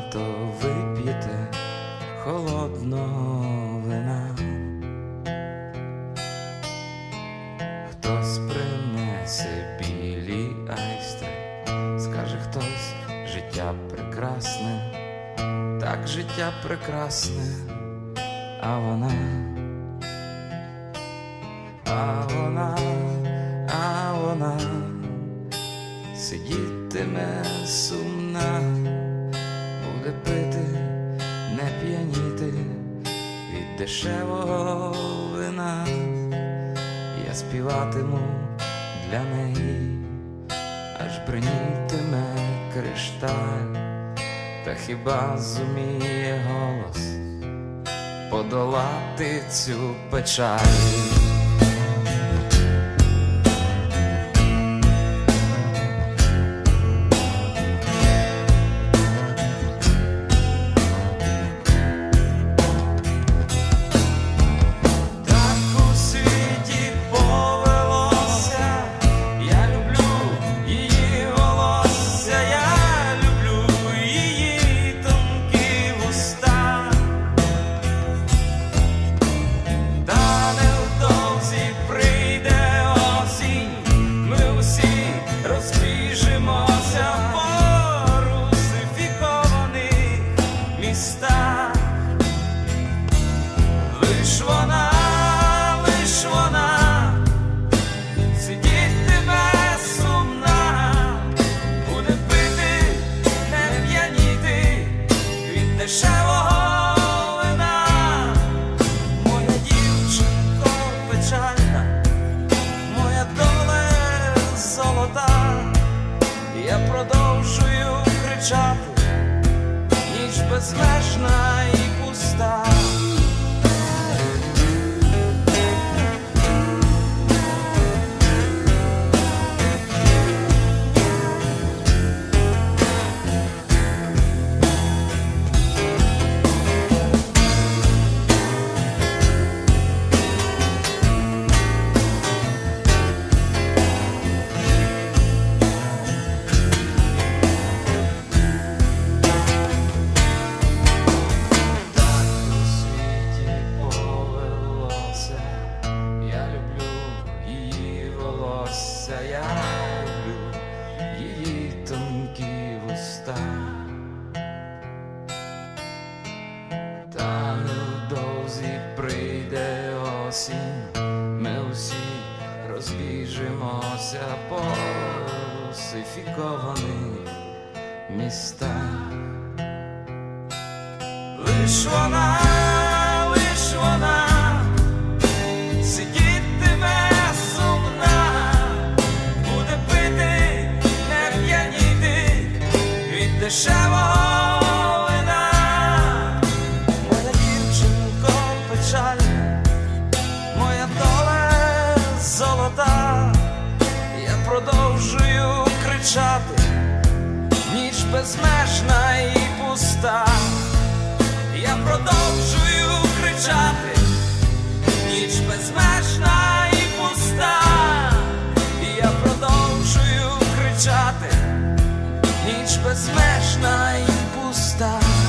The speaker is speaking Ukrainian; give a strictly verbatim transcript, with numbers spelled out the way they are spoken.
то вип'єте холодного вина. Хтось принесе білі айстри, скаже хтось: життя прекрасне, так життя прекрасне, а вона, а вона, а вона сидітиме сумна, буде пити, не п'яніти від дешевого вина. Я співатиму для неї, аж бринітиме кришталь, та хіба зуміє голос подолати цю печаль? Лиш вона, лиш вона сидітиме сумна, буде пити, не п'яніти від дешевого вина. Моя дівчинко печальна, моя доля золота, я продовжую кричати, ніч безмежна і пуста. Я люблю її тонкі вуста, та невдовзі прийде осінь, ми усі розбіжимося по русифікованих містах. Лиш вона, лиш вона сидітиме сумна, буде пити, не п'яніти від дешевого вина. Моя дівчинко печальна, моя доля золота, я продовжую кричати, ніч безмежна і пуста. Я продовжую кричати, ніч безмежна і пуста. Я продовжую кричати, ніч безмежна і пуста.